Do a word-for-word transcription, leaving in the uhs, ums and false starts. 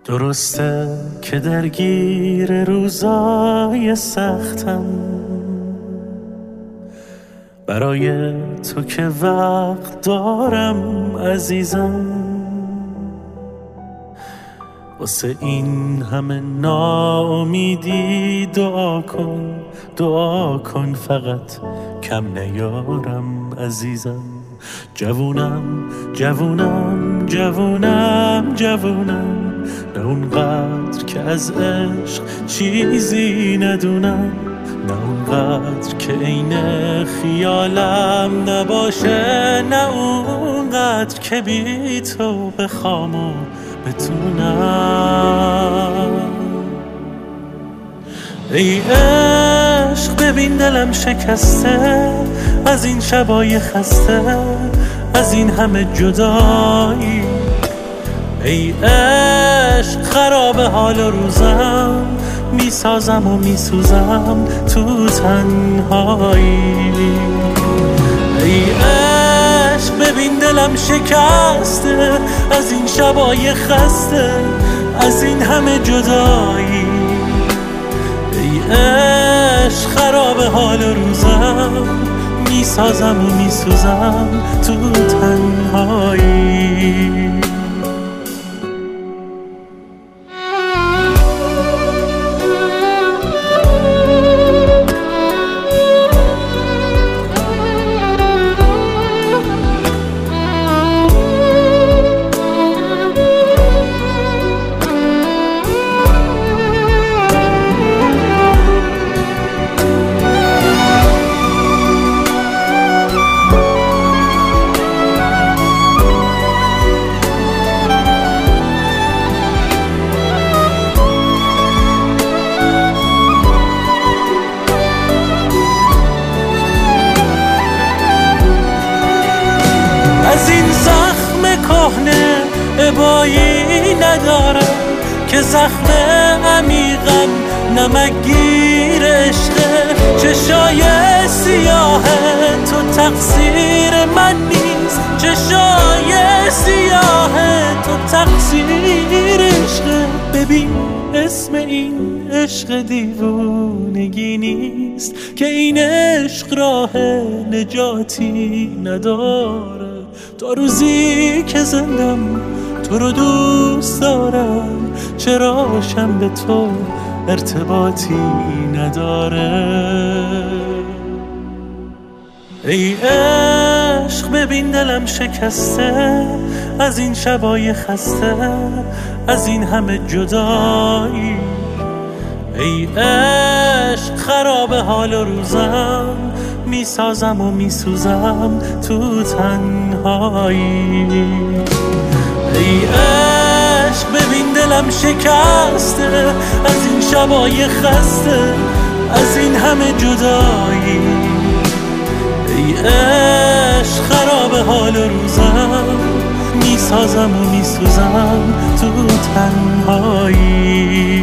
درسته که درگیر روزای سختم، برای تو که وقت دارم عزیزم. واسه این همه ناامیدی دعا کن، دعا کن فقط کم نیارم عزیزم. جوونم جوونم جوونم جوونم، نه اونقدر که از عشق چیزی ندونم، نه اونقدر که عین خیالم نباشه، نه اونقدر که بی تو بخوام و بتونم. ای عشق ببین دلم شکسته از این شبای خسته، از این همه جدایی. ای عشق خراب حال روزم، میسازم و میسوزم تو تنهایی. ای عشق ببین دلم شکسته از این شبای خسته، از این همه جدایی. ای عشق خراب حال روزم، میسازم و میسوزم تو تنهایی. از این زخم کهنه ابایی ندارم که زخم عمیقم نمکگیر عشقه. چشای سیاه تو تقصیر من نیست، چشای سیاه تو تقصیر عشقه. ببین اسم این عشق دیوونگی نیست که این عشق راه نجاتی نداره. تا روزی که زندم تو رو دوست دارم، چراشم به تو ارتباطی نداره. ای عشق ببین دلم شکسته از این شبای خسته، از این همه جدایی. ای عشق خراب حال روزم، میسازم و میسوزم تو تنهایی. ای عشق ببین دلم شکسته از این شبای خسته، از این همه جدایی. ای عشق خراب حال روزم، میسازم و میسوزم تو تنهایی.